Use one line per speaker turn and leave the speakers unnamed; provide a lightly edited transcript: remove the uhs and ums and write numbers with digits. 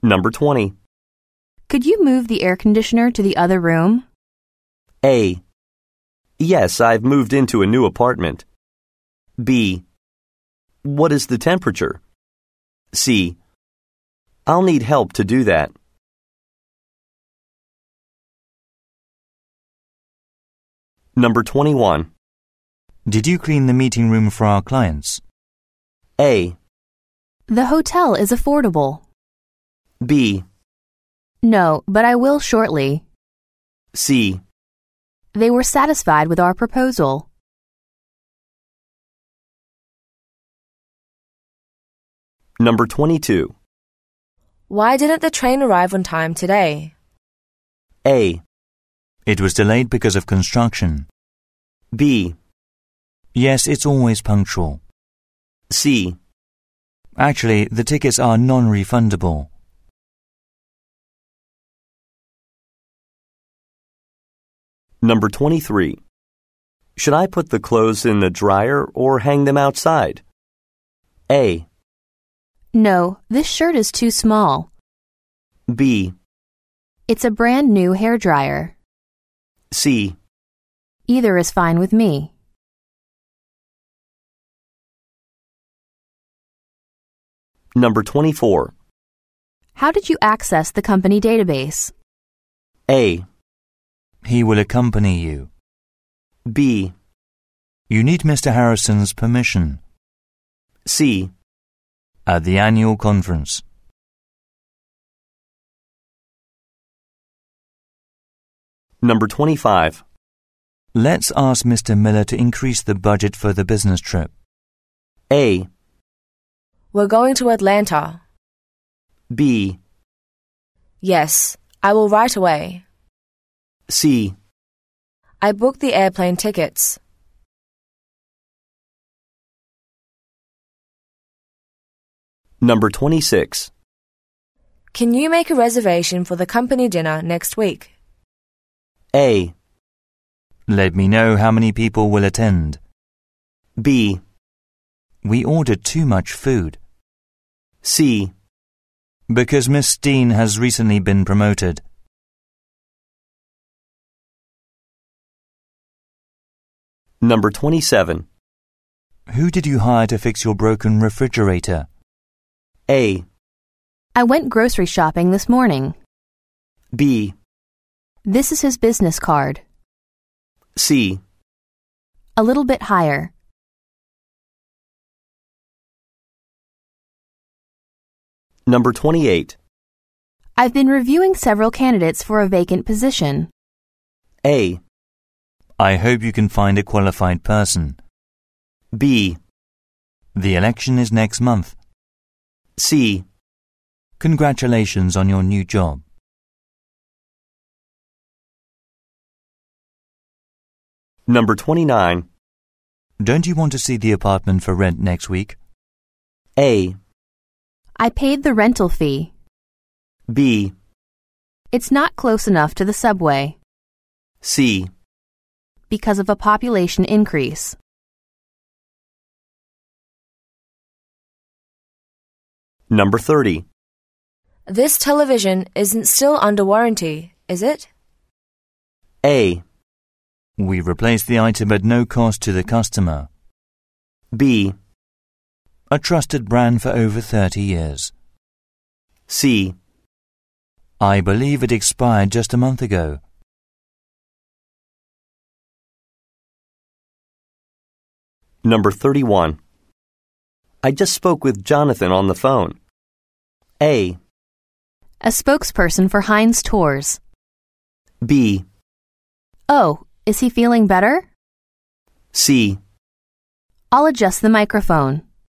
Number 20.
Could you move the air conditioner to the other room?
A. Yes, I've moved into a new apartment. B. What is the temperature? C. I'll need help to do that. Number 21.
Did you clean the meeting room for our clients?
A.
The hotel is affordable.
B.
No, but I will shortly.
C.
They were satisfied with our proposal.
Number 22.
Why didn't the train arrive on time today?
A.
It was delayed because of construction.
B.
Yes, it's always punctual.
C.
Actually, the tickets are non-refundable.
Number 23. Should I put the clothes in the dryer or hang them outside? A.
No, this shirt is too small.
B.
It's a brand new hairdryer.
C.
Either is fine with me.
Number 24.
How did you access the company database?
A.
He will accompany you.
B.
You need Mr. Harrison's permission.
C.
At the annual conference.
Number 25.
Let's ask Mr. Miller to increase the budget for the business trip.
A.
We're going to Atlanta.
B.
Yes, I will right away.
C.
I booked the airplane tickets.
Number 26.
Can you make a reservation for the company dinner next week?
A.
Let me know how many people will attend.
B.
We ordered too much food.
C.
Because Miss Steen has recently been promoted.
Number 27.
Who did you hire to fix your broken refrigerator?
A.
I went grocery shopping this morning.
B.
This is his business card.
C.
A little bit higher.
Number 28.
I've been reviewing several candidates for a vacant position.
A.
I hope you can find a qualified person.
B.
The election is next month.
C.
Congratulations on your new job.
Number 29.
Don't you want to see the apartment for rent next week?
A.
I paid the rental fee.
B.
It's not close enough to the subway.
C.
Because of a population increase.
Number 30.
This television isn't still under warranty, is it?
A.
We replaced the item at no cost to the customer.
B.
A trusted brand for over 30 years.
C.
I believe it expired just a month ago.
Number 31. I just spoke with Jonathan on the phone. A.
A spokesperson for Heinz Tours.
B.
Oh, is he feeling better?
C.
I'll adjust the microphone.